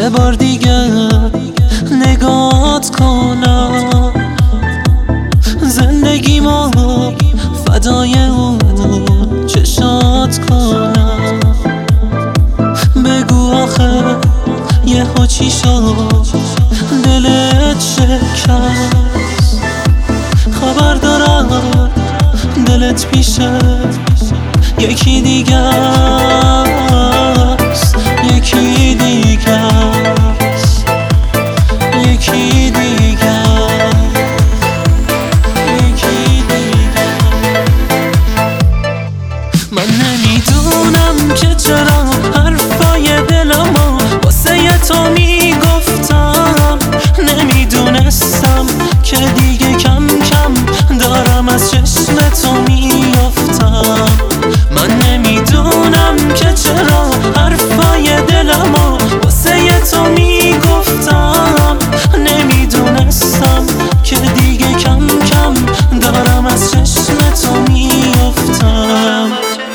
یه بار دیگه نگات کنم، زندگیمو فدای اون چشات کنم. بگو آخه یهو چی شد دلت شکست؟ خبر دارم دلت پیشه یکی دیگه است، یکی دیگه است، یکی دیگه است، یکی دیگه. من نمیدونم که چرا حرفای دلمو واسه تو میگفتم، نمیدونستم که دیگه کم کم دارم از چشم تو میافتم. من نمیدونم که چرا حرفای دلمو واسه تو میگفتم، نمیدونستم که دیگه کم کم دارم از چشم تو میافتم.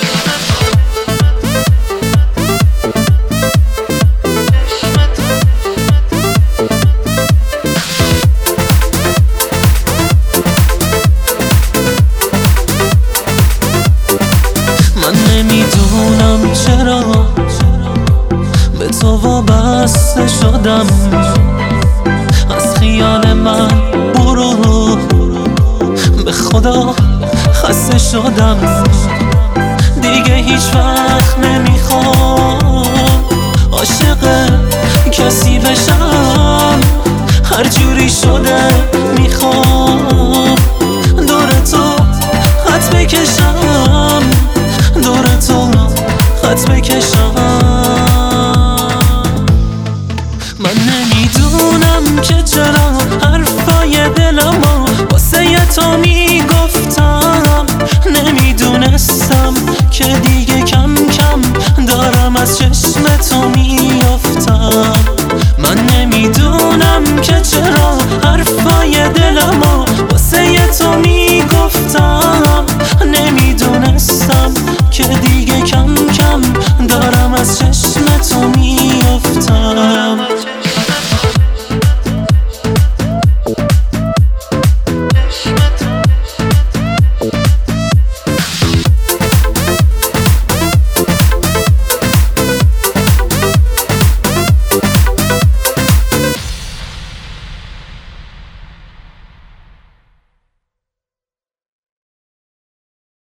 نمیدونم چرا به تو وابسته شدم، از خیال من برو، به خدا خسته شدم. دیگه هیچ وقت نمیخوام عاشق کسی بشم، هر جوری شده میخوام دور تو خط بکشم، دور تو خط بکشم. من نمیدونم که چرا حرفای دلمو واسه تو